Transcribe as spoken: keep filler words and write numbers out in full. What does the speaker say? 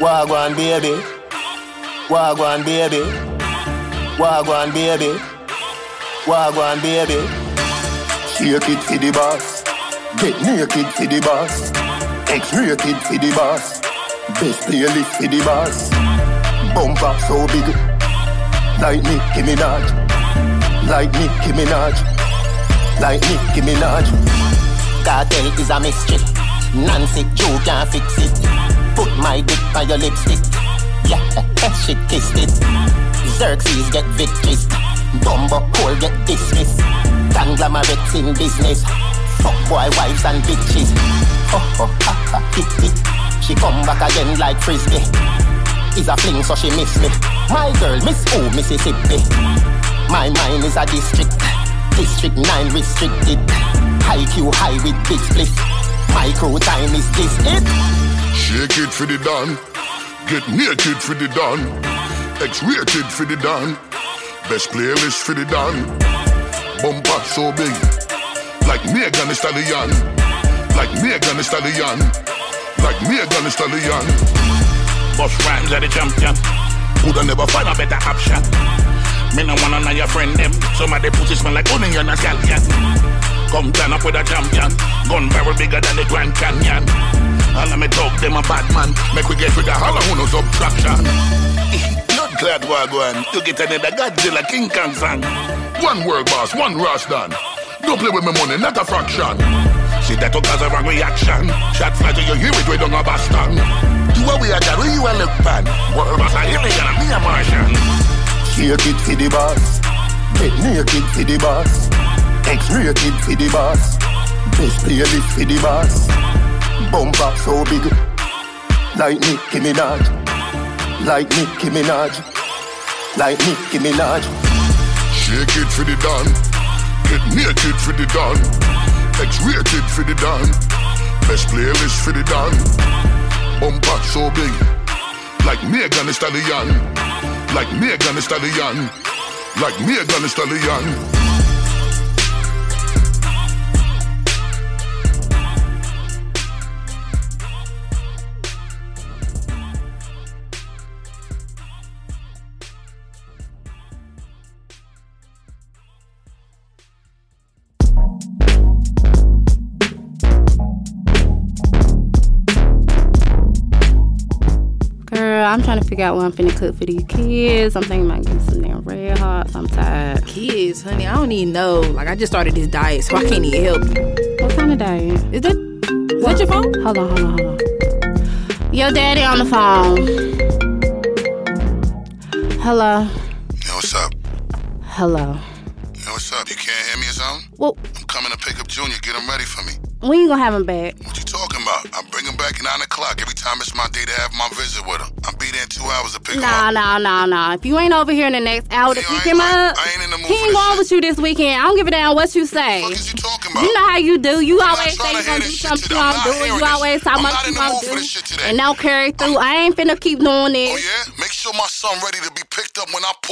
Wagwan baby, wagwan baby, wagwan baby, wagwan baby. Shake it for the boss, get naked for the boss, X-rated for the boss, best playlist for the boss. Bumper so big, like Nicki Minaj, like Nicki Minaj, like Nicki Minaj. Cartel is a mystery, Nancy Joe can't fix it. Put my dick on your lipstick, yeah, she kissed it. Xerxes get victories, Bumbo Cole get dismissed. Conglomerates in business, fuck boy wives and bitches. Oh oh ha ha hit it, she come back again like frisbee. Is a fling so she miss me. My girl miss who Mississippi. My mind is a district, District nine restricted. High Q high with big split. My crew time is this it. Shake it for the dawn, get naked for the dawn, X-rated for the dawn, best playlist for the dawn. Bumper so big, like Megan Thee Stallion, like Megan Thee Stallion, like Megan Thee Stallion. Boss rhymes are the champion, woulda never find a better option. Me no wanna know your friend them, some of the pussy smell like onion and scallion. Come turn up with a champion, gun barrel bigger than the Grand Canyon. All of me talk them a bad man, make we get rid of all of who no subtraction. Blood clad wagwan, you get another Godzilla King Kong song. One world boss, one Rastan. Don't play with me money, not a fraction. See that took as a wrong reaction. Shot fly to you hear it, we don't have Boston. You are we are that, you are look bad. World boss a alien and me a Martian. Shake it for the boss, get naked for the boss, X-rated for the boss, best playlist for the boss. Bumper so big, like Nicki Minaj, like Nicki Minaj, like Nicki Minaj. Shake it for the dawn, get naked for the dawn, X-rated for the dawn, best playlist for the dawn. Bumper so big, like Megan Thee Stallion, like Megan Thee Stallion, like Megan Thee Stallion. I'm trying to figure out what I'm finna cook for these kids. I'm thinking about getting some damn Red Hots. I'm tired. Kids, honey, I don't even know. Like, I just started this diet, so I can't even help you. What kind of diet? Is that, is that your phone? Hold on, hold on, hold on. Your daddy on the phone. Hello. Yo, what's up? Hello. Yo, what's up? You can't hear me or something? Well, I'm coming to pick up Junior. Get him ready for me. when you gonna have him back? What you talking about? I bring him back at nine o'clock. Every time it's my day to have my visit with him. I'll be there in two hours to pick him Nah, up. nah, nah, nah. If you ain't over here in the next hour to Hey, pick I him ain't- up, I ain't in the mood he for ain't this going shit. with you this weekend. I don't give a damn what you say. What the fuck is you talking about? You know how you do. You I'm not always trying say to you hear gonna do this shit something today. you I'm gonna not do. hearing You this. always talk I'm about not what in you the gonna mood for do. this shit today. And don't carry through. I ain't finna keep doing Oh this. yeah? Make sure my son ready to be picked up when I pull